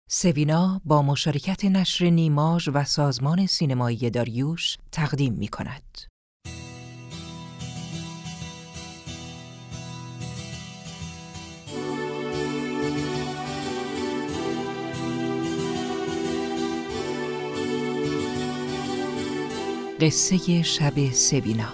سوینا با مشارکت نشر نیماژ و سازمان سینمایی داریوش تقدیم می‌کند. قصه شب سوینا.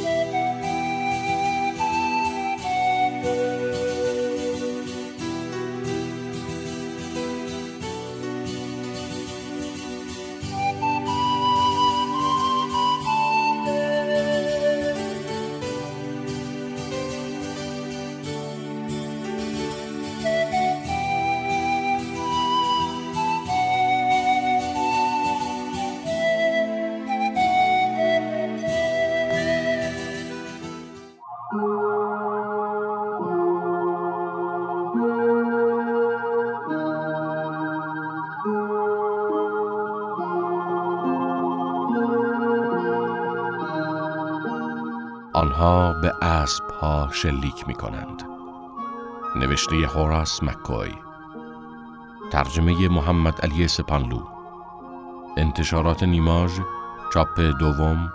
آنها به اسب‌ها شلیک می‌کنند. نوشته هوراس مک‌کوی، ترجمه محمد علی سپانلو، انتشارات نیماژ، چاپ دوم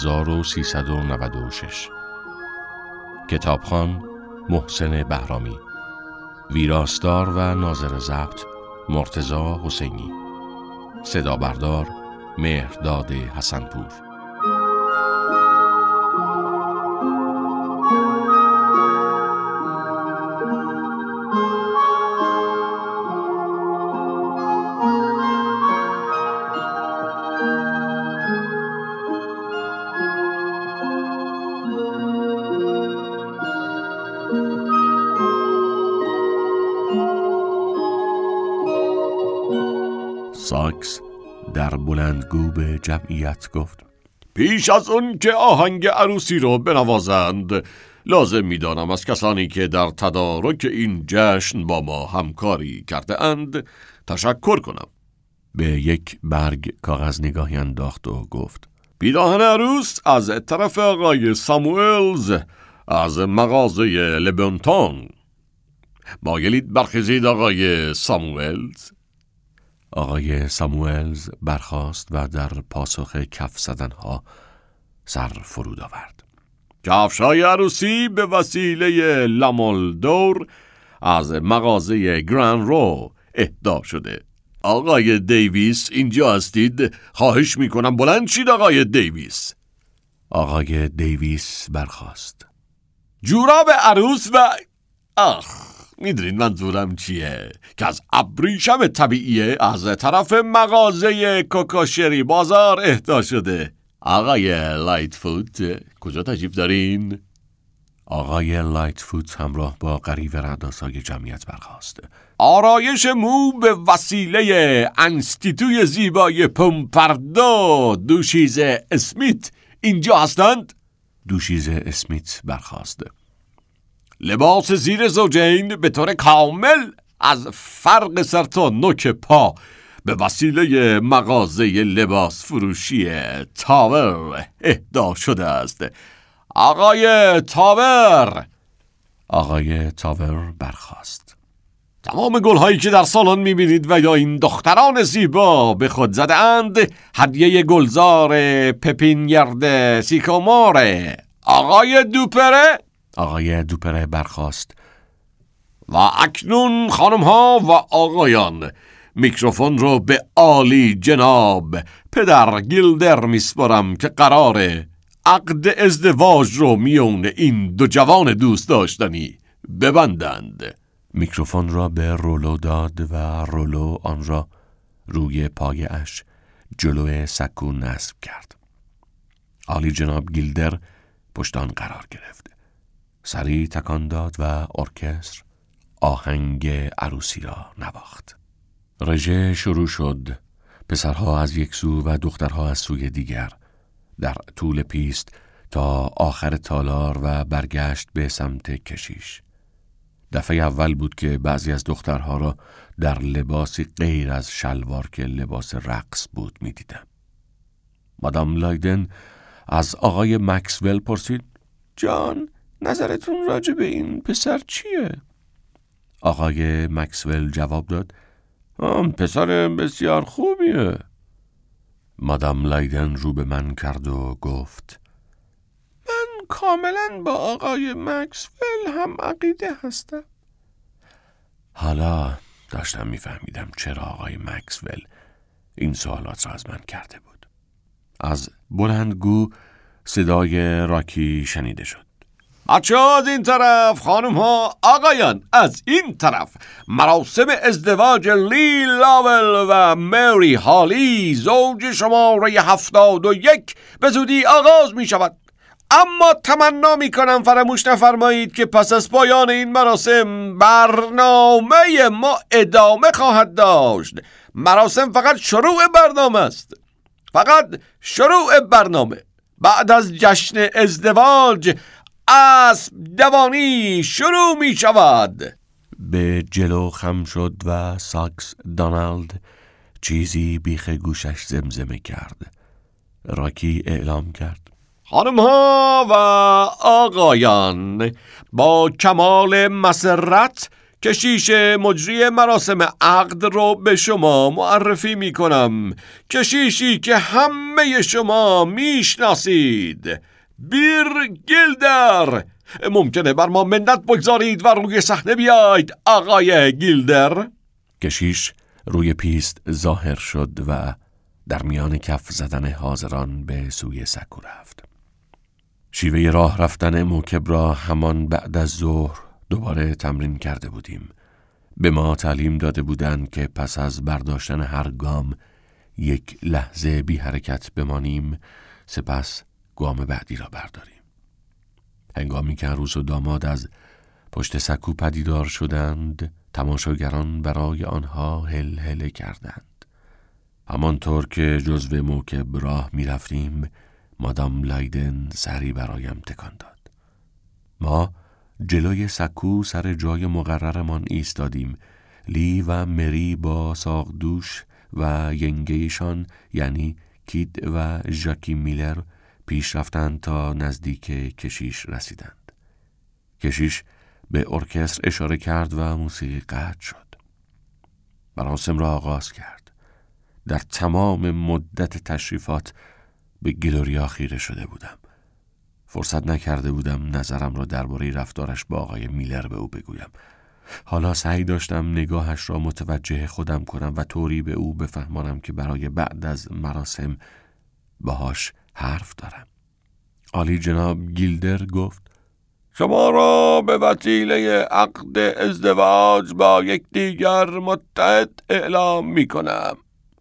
1396. کتابخوان محسن بهرامی، ویراستار و ناظر ضبط مرتضی حسینی، صدا بردار مهرداد حسنپور. ساکس در بلندگو به جمعیت گفت: پیش از اون که آهنگ عروسی رو بنوازند، لازم می‌دانم از کسانی که در تدارک این جشن با ما همکاری کرده اند تشکر کنم. به یک برگ کاغذ نگاهی انداخت و گفت: پیراهن عروس از طرف آقای ساموئلز از مغازه لبونتون. مایلید برخیزید آقای ساموئلز؟ آقای ساموئلز برخاست و در پاسخ کف زدنها سر فرود آورد. کفش‌های عروسی به وسیله لامولدور از مغازه گران رو اهدا شده. آقای دیویس اینجا هستید؟ خواهش میکنم بلند شید آقای دیویس. آقای دیویس برخاست. جوراب عروس و میدونید منظورم چیه؟ که از ابریشم طبیعیه از طرف مغازه کوکاشری بازار اهدا شده. آقای لایتفوت کجا تشریف دارین؟ آقای لایتفوت همراه با قریب رعدآسای جمعیت برخاست. آرایش مو به وسیله انستیتوی زیبای پومپردو دوشیز اسمیت اینجا هستند؟ دوشیز اسمیت برخاست. لباس زیر زوجین به طور کامل از فرق سر تا نوک پا به وسیله مغازه لباس فروشی تاور اهدا شده است. آقای تاور. آقای تاور برخاست. تمام گل‌هایی که در سالن می‌بینید و یا این دختران زیبا به خود زده اند هدیه گلزار پپینیرد سیکاموره. آقای دوپره. آقای دوپره برخاست. و اکنون خانم‌ها و آقایان، میکروفون رو به عالی جناب پدر گیلدر میسپارم که قراره عقد ازدواج رو میون این دو جوان دوست داشتنی ببندند. میکروفون را به رولو داد و رولو آن را روی پایش جلوی سکو نصب کرد. عالی جناب گیلدر پشت آن قرار گرفت. سری تکان داد و ارکستر آهنگ عروسی را نواخت. رژه شروع شد. پسرها از یک سو و دخترها از سوی دیگر در طول پیست تا آخر تالار و برگشت به سمت کشیش. دفعه اول بود که بعضی از دخترها را در لباسی غیر از شلوار که لباس رقص بود می دیدم. مادام لایدن از آقای مکسول پرسید: جان، نظرتون راجع به این پسر چیه؟ آقای مکسول جواب داد: پسر بسیار خوبیه. مادام لایدن رو به من کرد و گفت من کاملا با آقای مکسول هم عقیده هستم. حالا داشتم میفهمیدم چرا آقای مکسول این سوالات را از من کرده بود. از بلندگو صدای راکی شنیده شد. بچه‌ها از این طرف، خانم‌ها، آقایان از این طرف. مراسم ازدواج لی لاول و مری هالی زوج شماره 71 به زودی آغاز می شود. اما تمنا می کنم فراموش نفرمایید که پس از پایان این مراسم برنامه ما ادامه خواهد داشت. مراسم فقط شروع برنامه است. فقط شروع برنامه. بعد از جشن ازدواج اسب دوانی شروع می شود. به جلو خم شد و ساکس دانالد چیزی بیخ گوشش زمزمه کرد. راکی اعلام کرد: خانم‌ها و آقایان، با کمال مسرت کشیش مجری مراسم عقد رو به شما معرفی می کنم. کشیشی که همه شما میشناسید، بیر گیلدر. ممکنه بر ما منت بگذارید و روی صحنه بیاید آقای گیلدر؟ کشیش روی پیست ظاهر شد و در میان کف زدن حاضران به سوی سکو رفت. شیوه راه رفتن موکب را همان بعد از ظهر دوباره تمرین کرده بودیم. به ما تعلیم داده بودند که پس از برداشتن هر گام یک لحظه بی حرکت بمانیم، سپس گام بعدی را برداریم. هنگامی که عروس و داماد از پشت سکو پدیدار شدند، تماشاگران برای آنها هل هله کردند. همانطور که جزو موکب راه می رفتیم، مادام لایدن سری برایم تکان داد. ما جلوی سکو سر جای مقررمان ایستادیم. لی و مری با ساقدوش و ینگهشان یعنی کیت و ژاکی میلر پیش رفتند تا نزدیک کشیش رسیدند. کشیش به ارکستر اشاره کرد و موسیقی قطع شد. مراسم را آغاز کرد. در تمام مدت تشریفات به گلوریا خیره شده بودم. فرصت نکرده بودم نظرم را درباره رفتارش با آقای میلر به او بگویم. حالا سعی داشتم نگاهش را متوجه خودم کنم و طوری به او بفهمانم که برای بعد از مراسم باهاش حرف دارم. عالی جناب گیلدر گفت: شما را به وسیله عقد ازدواج با یکدیگر متحد اعلام می کنم.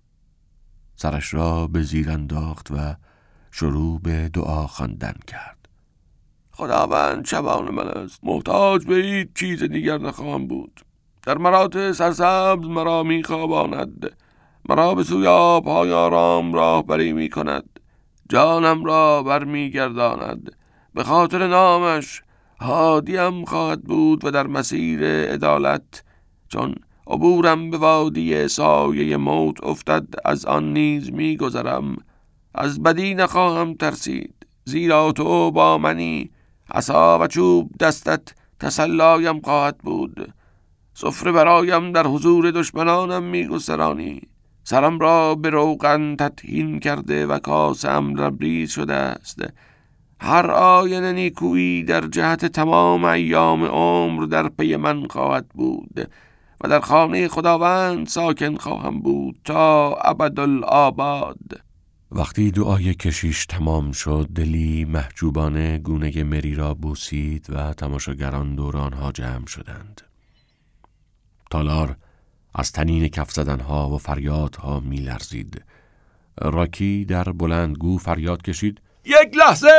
سرش را به زیر انداخت و شروع به دعا خواندن کرد. خداوند شبان من است، محتاج به هیچ چیز دیگر نخواهم بود. در مراتع سرسبز مرا می خواباند، مرا به سوی آب‌های آرام راهبری می کند، جانم را برمی گرداند. به خاطر نامش هادیم خواهد بود و در مسیر عدالت، چون عبورم به وادی سایه موت افتد از آن نیز می گذرم. از بدی نخواهم ترسید، زیرا تو با منی. عصا و چوب دستت تسلایم خواهد بود. سفره برایم در حضور دشمنانم میگسترانی. سرم را به روغن تطحین کرده و کاسه‌ام لبریز شده است. هر آینه نیکویی در جهت تمام ایام عمر در پی من خواهد بود و در خانه خداوند ساکن خواهم بود تا ابدالآباد. وقتی دعای کشیش تمام شد، لی محجوبانه گونه مری را بوسید و تماشاگران دور آنها جمع شدند. تالار از طنین کف زدنها و فریادها می لرزید. راکی در بلندگو فریاد کشید: یک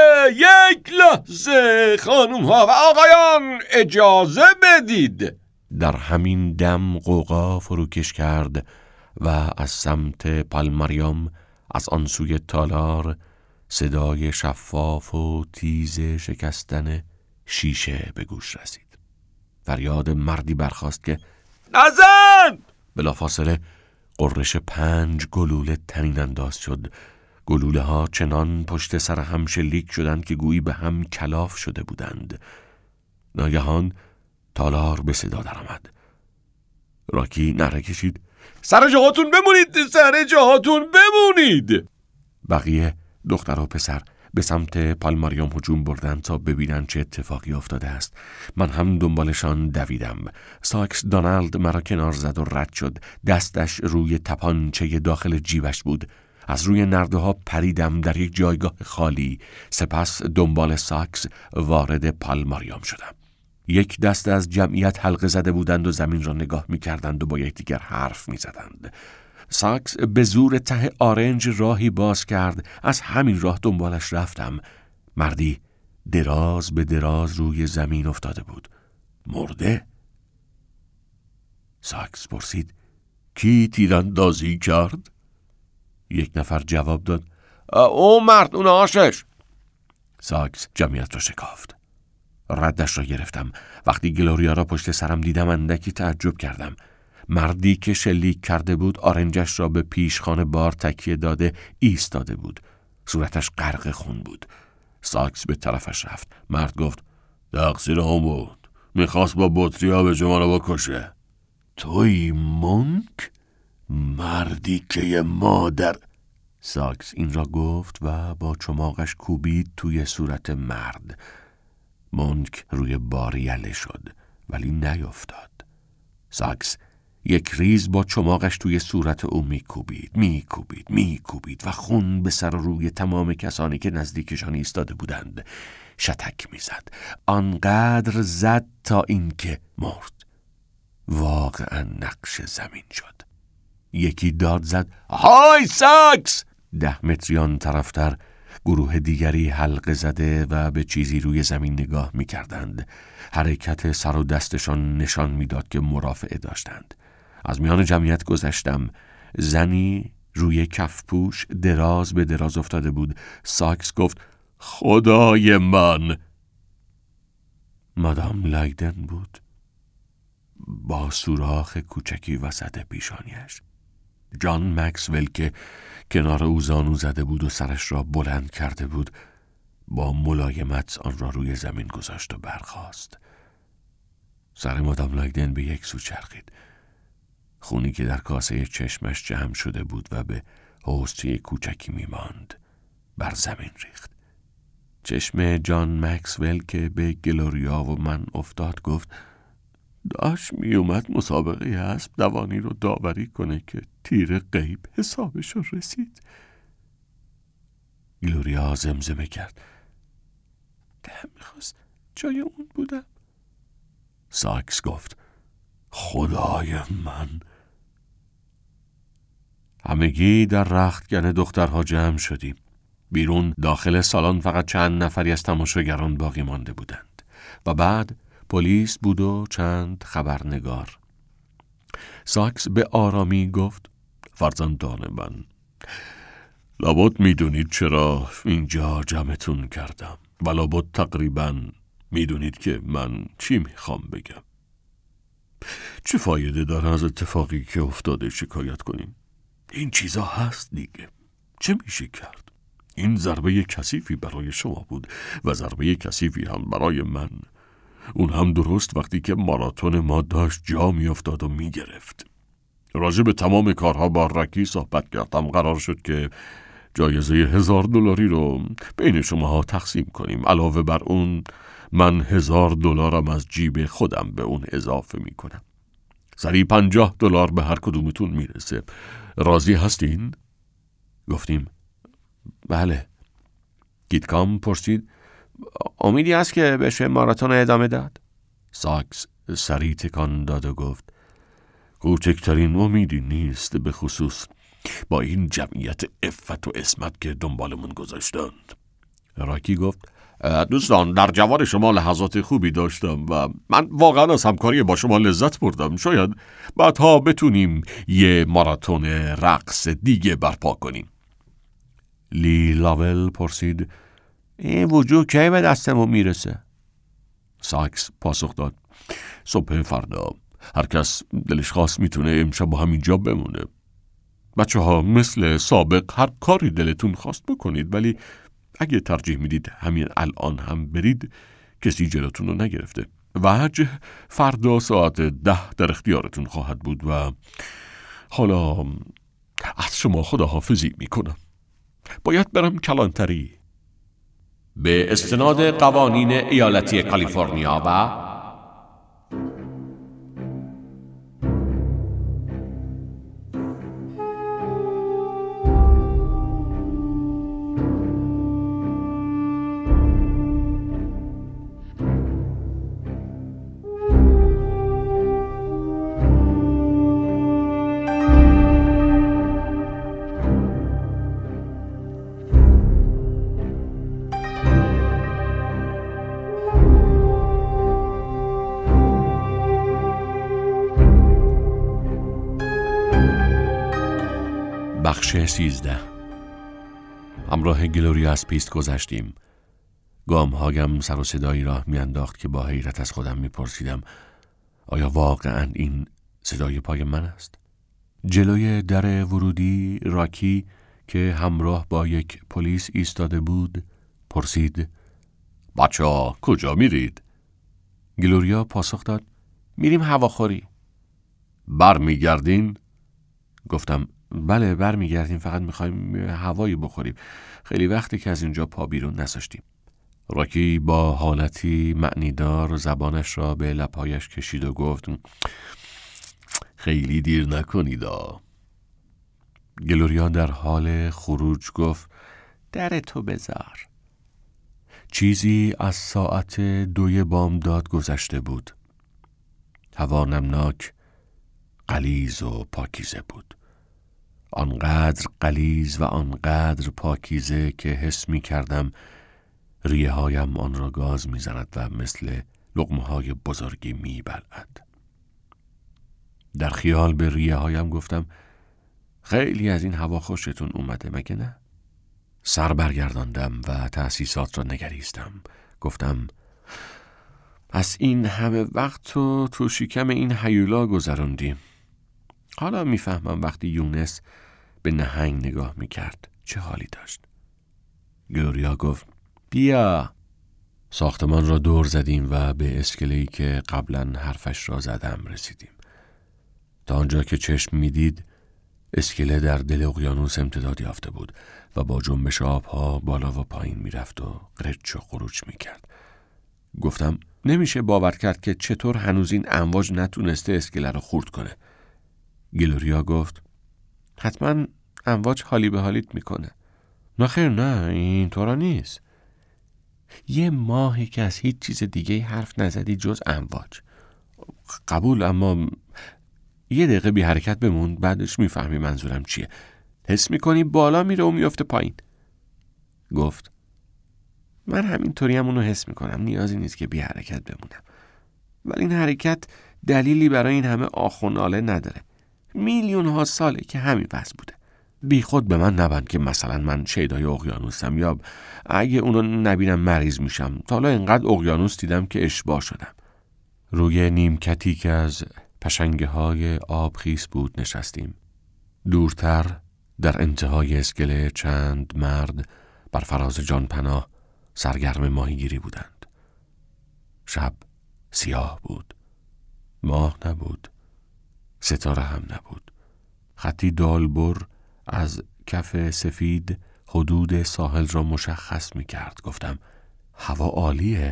لحظه خانومها و آقایان اجازه بدید. در همین دم غوغا فروکش کرد و از سمت پالماریوم از آن سوی تالار صدای شفاف و تیز شکستن شیشه به گوش رسید. فریاد مردی برخاست که نزن! بلافاصله قررش 5 گلوله طنین انداز شد. گلوله ها چنان پشت سر هم شلیک شدند که گویی به هم کلاف شده بودند. ناگهان تالار به صدا درآمد. راکی نعره کشید: سر جاهاتون بمونید، سر جاهاتون بمونید. بقیه دختر و پسر به سمت پالماریوم هجوم بردن تا ببینن چه اتفاقی افتاده است. من هم دنبالشان دویدم. ساکس دونالد مرا کنار زد و رد شد. دستش روی تپانچه داخل جیبش بود. از روی نرده‌ها پریدم در یک جایگاه خالی. سپس دنبال ساکس وارد پالماریوم شدم. یک دست از جمعیت حلقه زده بودند و زمین را نگاه می‌کردند و با یکدیگر حرف می‌زدند. ساکس به زور ته آرنج راهی باز کرد. از همین راه دنبالش رفتم. مردی دراز به دراز روی زمین افتاده بود. مرده؟ ساکس پرسید کی تیراندازی کرد؟ یک نفر جواب داد او مرد، اون آشش. ساکس جمعیت را شکافت. ردش را گرفتم. وقتی گلوریا را پشت سرم دیدم اندکی تعجب کردم. مردی که شلیک کرده بود آرنجش را به پیشخان بار تکیه داده ایستاده بود. صورتش غرق خون بود. ساکس به طرفش رفت. مرد گفت تقصیر هم بود، میخواست با بطری آب شما را بکشه. توی مونک؟ مردی که مادر. ساکس این را گفت و با چماقش کوبید توی صورت مرد. مونک روی بار یله شد ولی نیفتاد. ساکس یک ریز با چماقش توی صورت او میکوبید و خون به سر و روی تمام کسانی که نزدیکشان ایستاده بودند شتک میزد. آنقدر زد تا اینکه مرد. واقعا نقش زمین شد. یکی داد زد های ساکس! 10 متریان طرفتر گروه دیگری حلقه زده و به چیزی روی زمین نگاه می‌کردند. حرکت سر و دستشان نشان می‌داد که مرافعه داشتند. از میان جمعیت گذشتم. زنی روی کفپوش دراز به دراز افتاده بود. ساکس گفت خدای من! مادام لایدن بود با سوراخ کوچکی وسط پیشانیش. جان مکسول که کنار او زانو زده بود و سرش را بلند کرده بود با ملایمت آن را روی زمین گذاشت و برخاست. سر مادام لایدن به یک سو چرخید. خونی که در کاسه چشمش جمع شده بود و به حوضچه کوچکی میماند بر زمین ریخت. چشم جان مکسول که به گلوریا و من افتاد گفت داشت میومد مسابقه اسب دوانی رو داوری کنه که تیر غیب حسابش رو رسید. گلوریا زمزمه کرد دلم میخواست جای اون بودم. ساکس گفت خدای من! همگی در رختکن دخترها جمع شدیم. بیرون داخل سالن فقط چند نفری از تماشاگران باقی مانده بودند و بعد پلیس بود و چند خبرنگار. ساکس به آرامی گفت فرزندان من، لابد میدونید چرا اینجا جمعتون کردم و لابد تقریبا میدونید که من چی میخوام بگم. چه فایده داره از اتفاقی که افتاده شکایت کنیم؟ این چیزا هست دیگه. چه میشه کرد؟ این ضربه کثیفی برای شما بود و ضربه کثیفی هم برای من. اون هم درست وقتی که ماراتون ما داشت جا میافتاد و میگرفت. راجع به تمام کارها با رکی صحبت کردم. قرار شد که جایزه $1000 رو بین شماها تقسیم کنیم. علاوه بر اون من $1000 از جیب خودم به اون اضافه میکنم. سری $50 به هر کدومتون میرسه. راضی هستین؟ گفتیم بله. گیتکام پرسید امیدی هست که بشه ماراتون ادامه داد؟ ساکس سری تکان داد و گفت کوچکترین امیدی نیست، به خصوص با این جمعیت عفت و عصمت که دنبالمون گذاشتند. راکی گفت دوستان، در جوار شما لحظات خوبی داشتم و من واقعا از همکاری با شما لذت بردم. شاید بعدها بتونیم یه ماراتون رقص دیگه برپا کنیم. لی لاول پرسید این وجوه کی به دستمون میرسه؟ ساکس پاسخ داد صبح فردا. هر کس دلش خواست میتونه امشب با همینجا بمونه. بچه ها مثل سابق هر کاری دلتون خواست بکنید، ولی اگه ترجیح میدید همین الان هم برید کسی جلوتون رو نگرفته. وجه فردا ساعت 10 در اختیارتون خواهد بود و حالا از شما خداحافظی میکنم. باید برم کلانتری. به استناد قوانین ایالتی کالیفرنیا و بخش 13. همراه گلوریا از پیست گذشتیم. گامهایم سر و صدایی راه میانداخت که با حیرت از خودم میپرسیدم آیا واقعا این صدای پای من است؟ جلوی در ورودی راکی که همراه با یک پلیس ایستاده بود پرسید بچه‌ها کجا میرید؟ گلوریا پاسخ داد میریم هواخوری. برمیگردین؟ گفتم بله برمیگردیم، فقط میخوایم هوایی بخوریم، خیلی وقتی که از اینجا پا بیرون نذاشتیم. راکی با حالتی معنیدار زبانش را به لبهایش کشید و گفت خیلی دیر نکنیدا. گلوریا در حال خروج گفت در تو بذار. چیزی از ساعت 2 بامداد گذشته بود. هوا نمناک، غلیظ و پاکیزه بود. آنقدر غلیظ و آنقدر پاکیزه که حس می کردم ریه هایم آن را گاز می زند و مثل لقمه های بزرگی می بلعد. در خیال به ریه هایم گفتم خیلی از این هوا خوشتون اومده مگه نه؟ سر برگرداندم و تأسیسات را نگریستم. گفتم از این همه وقت تو شکم این هیولا گذراندیم. حالا میفهمم وقتی یونس به نهنگ نگاه میکرد چه حالی داشت. گلوریا گفت بیا. ساختمان را دور زدیم و به اسکله‌ای که قبلا حرفش را زدم رسیدیم. تا آنجا که چشم میدید اسکله در دل اقیانوس امتداد یافته بود و با جنبش آبها بالا و پایین میرفت و قرچ و قروچ میکرد. گفتم نمیشه باور کرد که چطور هنوز این امواج نتونسته اسکله رو خورد کنه. گلوریا گفت حتما امواج حالی به حالیت میکنه. نه خیر، نه این طورا نیست. 1 ماهی که از هیچ چیز دیگه حرف نزدی جز امواج. قبول، اما 1 دقیقه بی حرکت بمون، بعدش میفهمی منظورم چیه. حس میکنی بالا میره و میفته پایین. گفت من همینطوری همونو حس میکنم، نیازی نیست که بی حرکت بمونم. ولی این حرکت دلیلی برای این همه آخ و ناله نداره. میلیون ها ساله که همین وضع بوده. بی خود به من نبند که مثلا من شیدای اقیانوسم یا اگه اونو نبینم مریض میشم. تا حالا اینقدر اقیانوس دیدم که اشباع شدم. روی نیمکتی که از پشنگه های آبخیس بود نشستیم. دورتر در انتهای اسکله چند مرد بر فراز جانپناه سرگرم ماهیگیری بودند. شب سیاه بود. ماه نبود. ستاره هم نبود. خطی دالبر از کف سفید حدود ساحل را مشخص می کرد. گفتم هوا عالیه.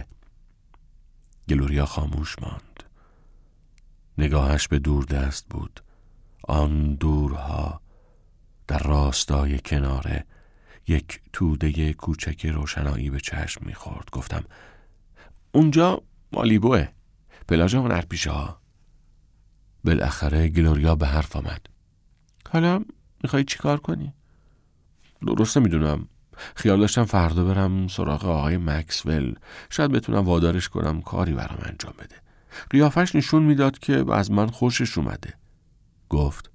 گلوریا خاموش ماند. نگاهش به دور دست بود. آن دورها در راستای کناره یک توده کوچک روشنایی به چشم می خورد. گفتم اونجا مالیبوه، پلاژ هنرپیشه ها. بالاخره گلوریا به حرف آمد. حالا میخوایی چی کار کنی؟ درست نمیدونم. خیال داشتم فردا برم سراغ آقای مکسول. شاید بتونم وادارش کنم کاری برام انجام بده. قیافش نشون میداد که از من خوشش اومده. گفت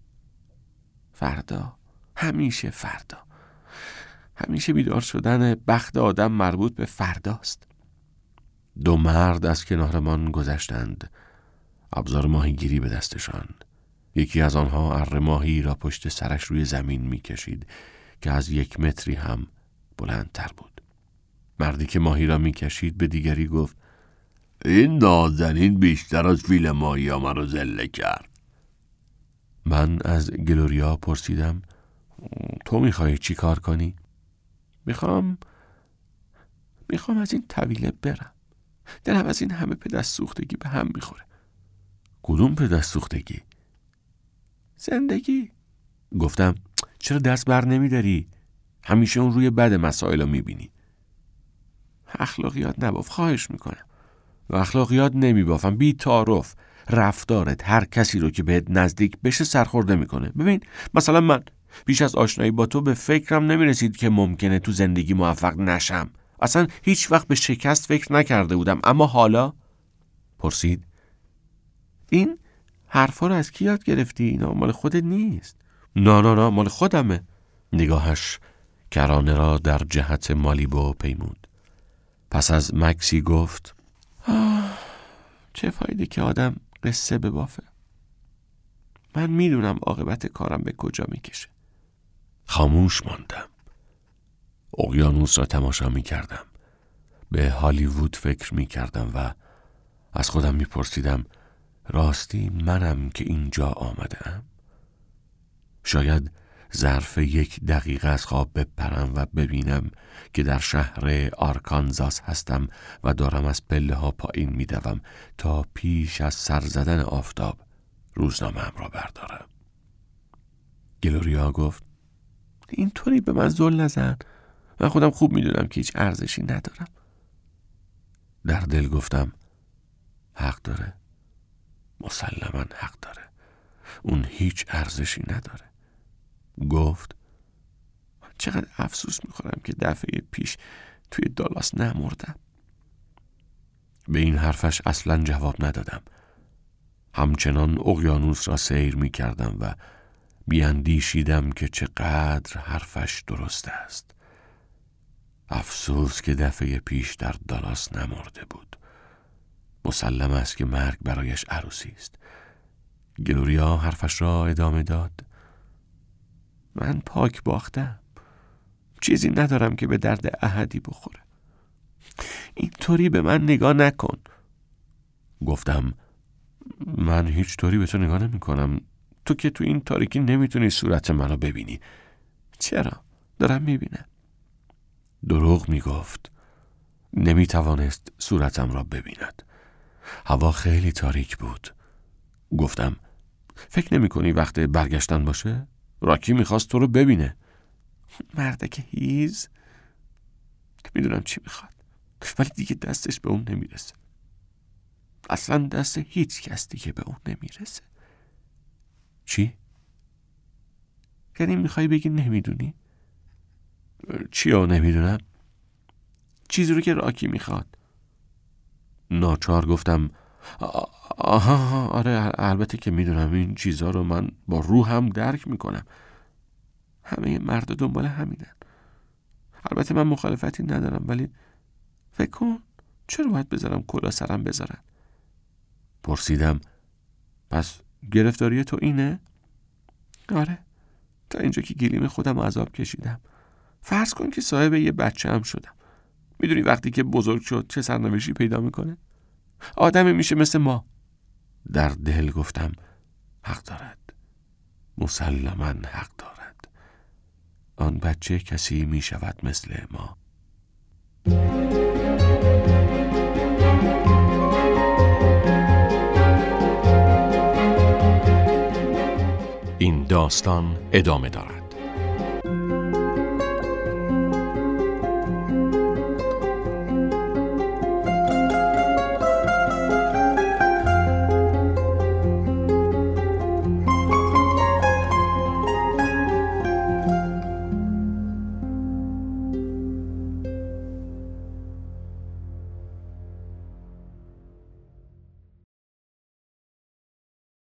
فردا، همیشه فردا. همیشه بیدار شدن بخت آدم مربوط به فرداست. 2 مرد از کنارمان گذشتند. ابزار ماهیگیری به دستشان. یکی از آنها اره ماهی را پشت سرش روی زمین می‌کشید که از 1 متری هم بلندتر بود. مردی که ماهی را می‌کشید به دیگری گفت این نازنین بیشتر از فیل ماهی ها من رو زله کرد. من از گلوریا پرسیدم تو میخوای چی کار کنی؟ میخوام از این طویله برم. دلم از این همه پدست سوختگی به هم میخوره. کدوم پدست سوختگی؟ زندگی. گفتم چرا دست بر نمیداری؟ همیشه اون روی بد مسائل رو میبینی. اخلاقیات نباف، خواهش میکنم. و اخلاقیات نمیبافم، بی تعارف. رفتارت هر کسی رو که بهت نزدیک بشه سرخورده میکنه. ببین مثلا من پیش از آشنایی با تو به فکرم نمیرسید که ممکنه تو زندگی موفق نشم. اصلا هیچ وقت به شکست فکر نکرده بودم. اما حالا پرسید این حرفا رو از کی یاد گرفتی؟ اینا مال خودت نیست. نه مال خودمه. نگاهش کرانه را در جهت مالیبو پیمود. پس از مکسی گفت چه فایده که آدم قصه ببافه. من میدونم عاقبت کارم به کجا میکشه. خاموش ماندم. اقیانوس را تماشا میکردم. به هالیوود فکر میکردم و از خودم میپرسیدم راستی منم که اینجا آمدم؟ شاید ظرف 1 دقیقه از خواب بپرم و ببینم که در شهر آرکانزاس هستم و دارم از پله ها پایین میدوم تا پیش از سر زدن آفتاب روزنامه‌ام را بردارم. گلوریا گفت اینطوری به من زل نزن. من خودم خوب میدونم که هیچ ارزشی ندارم. در دل گفتم حق داره. مسلماً حق داره. اون هیچ ارزشی نداره. گفت چقدر افسوس میخورم که دفعه پیش توی دالاس نمردم. به این حرفش اصلاً جواب ندادم. همچنان اقیانوس را سیر میکردم و بیاندیشیدم که چقدر حرفش درست است. افسوس که دفعه پیش در دالاس نمرده بود. مسلم است که مرگ برایش عروسی است. گلوریا حرفش را ادامه داد. من پاک باختم. چیزی ندارم که به درد احدی بخوره. اینطوری به من نگاه نکن. گفتم من هیچ طوری به تو نگاه نمی کنم. تو که تو این تاریکی نمیتونی صورت منو ببینی. چرا؟ دارم میبینم. دروغ میگفت. نمیتوانست صورتم را ببیند. هوا خیلی تاریک بود. گفتم فکر نمی کنی وقت برگشتن باشه؟ راکی میخواست تو رو ببینه. مردک هیز. میدونم چی میخواد ولی دیگه دستش به اون نمیرسه. اصلا دست هیچ کس دیگه به اون نمیرسه. چی؟ یعنی میخوای بگی نمیدونی؟ چی رو نمیدونم؟ چیزی رو که راکی میخواد. ناچار گفتم آره البته که میدونم این چیزها رو من با روحم درک میکنم. همه مردا دنبال همینن. البته من مخالفتی ندارم ولی فکر کن چرا باید بذارم کلا سرم بذارن؟ پرسیدم پس گرفتاری تو اینه؟ آره تا اینجا که گلیم خودم عذاب کشیدم. فرض کن که صاحب یه بچه هم شدم. میدونی وقتی که بزرگ شد چه سرنوشتی پیدا میکنه؟ آدمی میشه مثل ما. در دل گفتم حق دارد. مسلماً حق دارد. آن بچه کسی میشود مثل ما. این داستان ادامه دارد.